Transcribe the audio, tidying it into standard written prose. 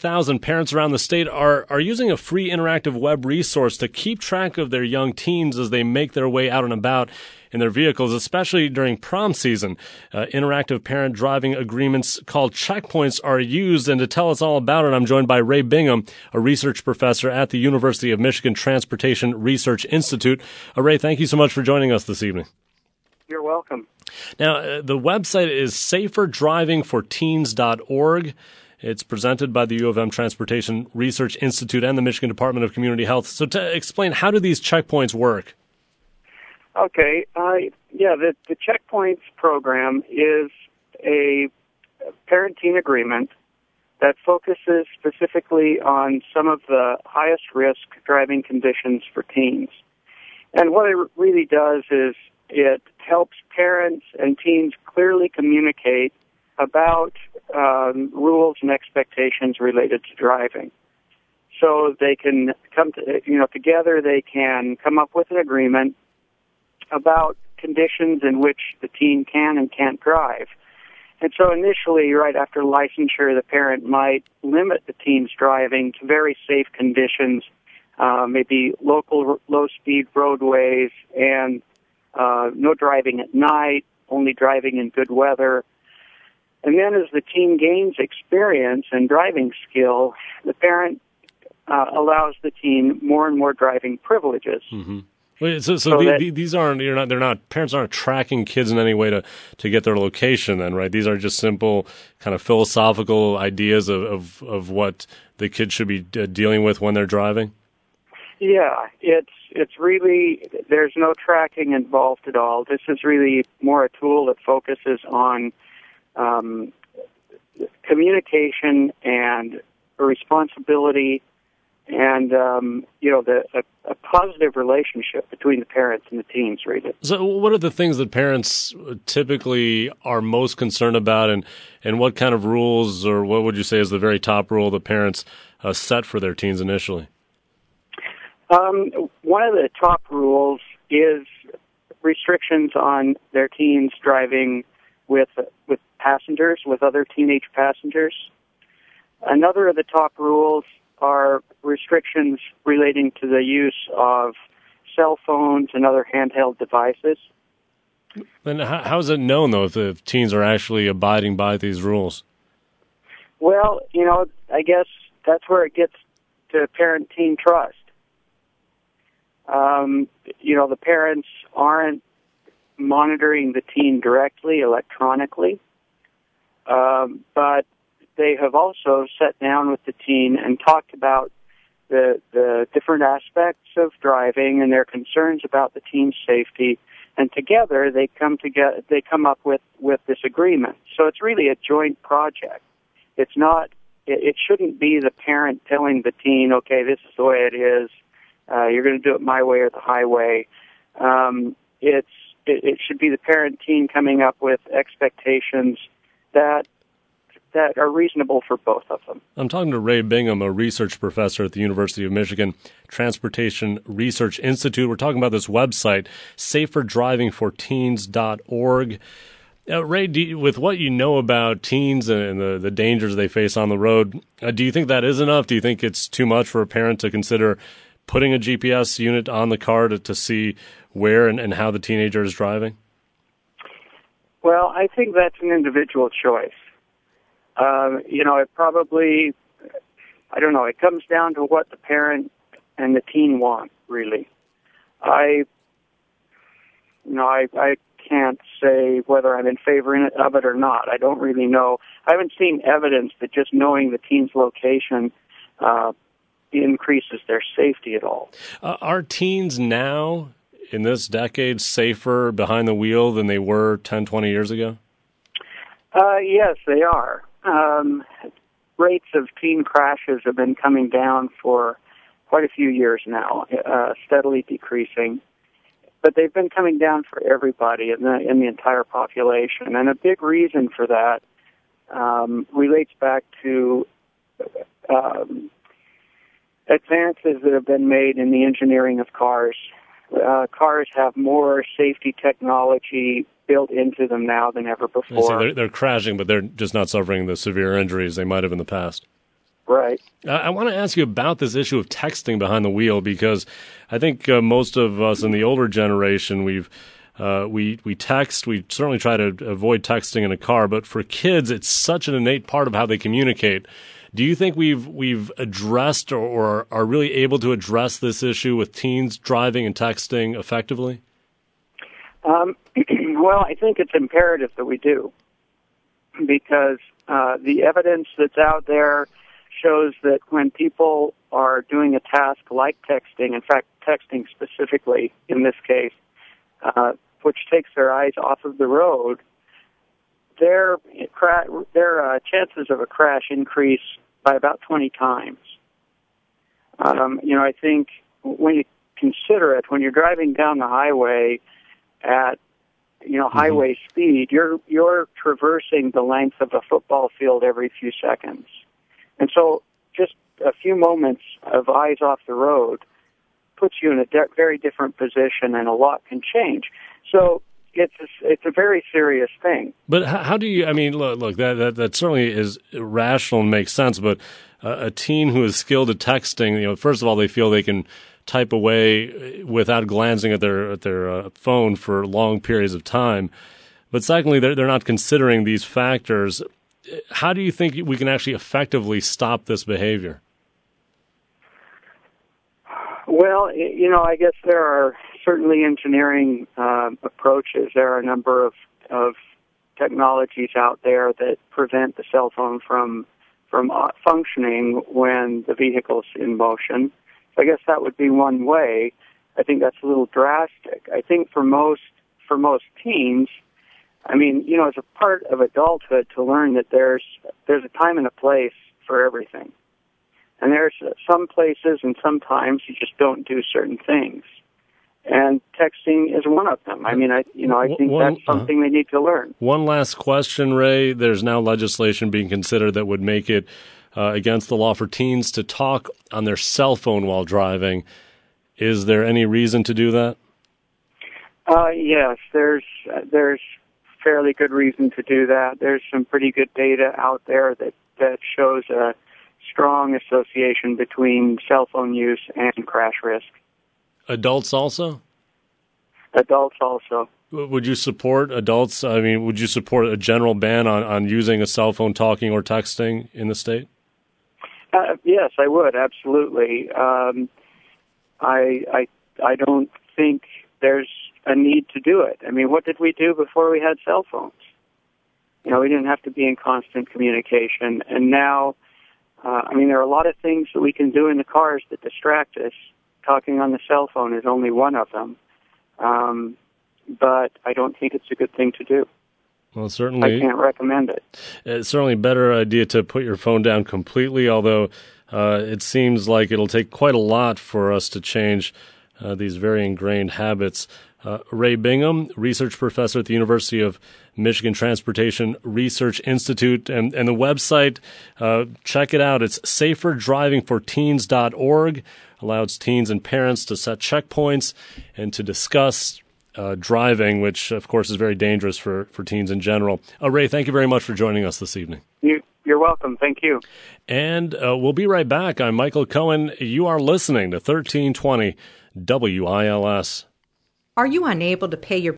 50,000 parents around the state are using a free interactive web resource to keep track of their young teens as they make their way out and about in their vehicles, especially during prom season. Interactive parent driving agreements called checkpoints are used, and to tell us all about it, I'm joined by Ray Bingham, a research professor at the University of Michigan Transportation Research Institute. Ray, thank you so much for joining us this evening. You're welcome. Now, the website is SaferDrivingForTeens.org. It's presented by the U of M Transportation Research Institute and the Michigan Department of Community Health. So to explain, how do these checkpoints work? Okay. The Checkpoints program is a parenting agreement that focuses specifically on some of the highest risk driving conditions for teens. And what it really does is it helps parents and teens clearly communicate about rules and expectations related to driving. So they can come together, they can come up with an agreement about conditions in which the teen can and can't drive. And so initially, right after licensure, the parent might limit the teen's driving to very safe conditions, maybe local low-speed roadways, and no driving at night, only driving in good weather. And then as the teen gains experience and driving skill, the parent allows the teen more and more driving privileges. Mm-hmm. Wait, so these aren't, parents aren't tracking kids in any way to get their location then, right? These are just simple kind of philosophical ideas of what the kid should be dealing with when they're driving? Yeah, it's really, there's no tracking involved at all. This is really more a tool that focuses on communication and responsibility and, a positive relationship between the parents and the teens, really. So what are the things that parents typically are most concerned about, and what kind of rules, or what would you say is the very top rule the parents set for their teens initially? One of the top rules is restrictions on their teens driving with passengers, with other teenage passengers. Another of the top rules are restrictions relating to the use of cell phones and other handheld devices. And how is it known, though, if the teens are actually abiding by these rules? Well, I guess that's where it gets to parent-teen trust. The parents aren't monitoring the teen directly, electronically, but they have also sat down with the teen and talked about the different aspects of driving and their concerns about the teen's safety, and together they come up with this agreement. So it's really a joint project. It's not. It shouldn't be the parent telling the teen, "Okay, this is the way it is. You're going to do it my way or the highway." It should be the parent-teen coming up with expectations that are reasonable for both of them. I'm talking to Ray Bingham, a research professor at the University of Michigan Transportation Research Institute. We're talking about this website, SaferDrivingForTeens.org. Ray, with what you know about teens and the dangers they face on the road, do you think that is enough? Do you think it's too much for a parent to consider putting a GPS unit on the car to see where and how the teenager is driving? Well, I think that's an individual choice. It probably, I don't know, it comes down to what the parent and the teen want, really. I can't say whether I'm in favor of it or not. I don't really know. I haven't seen evidence that just knowing the teen's location increases their safety at all. Are teens now, in this decade, safer behind the wheel than they were 10, 20 years ago? Yes, they are. Rates of teen crashes have been coming down for quite a few years now, steadily decreasing. But they've been coming down for everybody in the entire population. And a big reason for that relates back to advances that have been made in the engineering of cars. Cars have more safety technology built into them now than ever before. So they're crashing, but they're just not suffering the severe injuries they might have in the past. Right. I want to ask you about this issue of texting behind the wheel, because I think most of us in the older generation, we text. We certainly try to avoid texting in a car, but for kids, it's such an innate part of how they communicate. Do you think we've addressed or are really able to address this issue with teens driving and texting effectively? Well, I think it's imperative that we do, because the evidence that's out there shows that when people are doing a task like texting, in fact, texting specifically in this case, which takes their eyes off of the road, their chances of a crash increase by about 20 times. I think when you consider it, when you're driving down the highway at highway speed, you're traversing the length of a football field every few seconds. And so just a few moments of eyes off the road puts you in a very different position, and a lot can change. So it's a very serious thing. But how do you, look, that certainly is rational and makes sense, but a teen who is skilled at texting, first of all, they feel they can type away without glancing at their phone for long periods of time. But secondly, they're not considering these factors. How do you think we can actually effectively stop this behavior? Well, I guess there are certainly engineering approaches. There are a number of technologies out there that prevent the cell phone from functioning when the vehicle's in motion. So I guess that would be one way. I think that's a little drastic. I think for most teens, as a part of adulthood, to learn that there's a time and a place for everything. And there's some places and sometimes you just don't do certain things. And texting is one of them. I think that's something they need to learn. One last question, Ray. There's now legislation being considered that would make it against the law for teens to talk on their cell phone while driving. Is there any reason to do that? Yes, there's fairly good reason to do that. There's some pretty good data out there that shows a strong association between cell phone use and crash risk. Adults also? Adults also. Would you support adults? Would you support a general ban on using a cell phone talking or texting in the state? Yes, I would, absolutely. I don't think there's a need to do it. What did we do before we had cell phones? We didn't have to be in constant communication. And now, there are a lot of things that we can do in the cars that distract us. Talking on the cell phone is only one of them. But I don't think it's a good thing to do. Well, certainly. I can't recommend it. It's certainly a better idea to put your phone down completely, although it seems like it'll take quite a lot for us to change these very ingrained habits. Ray Bingham, research professor at the University of Michigan Transportation Research Institute, and the website, check it out. It's saferdrivingforteens.org. Allows teens and parents to set checkpoints and to discuss driving, which, of course, is very dangerous for teens in general. Ray, thank you very much for joining us this evening. You're welcome. Thank you. And we'll be right back. I'm Michael Cohen. You are listening to 1320 WILS. Are you unable to pay your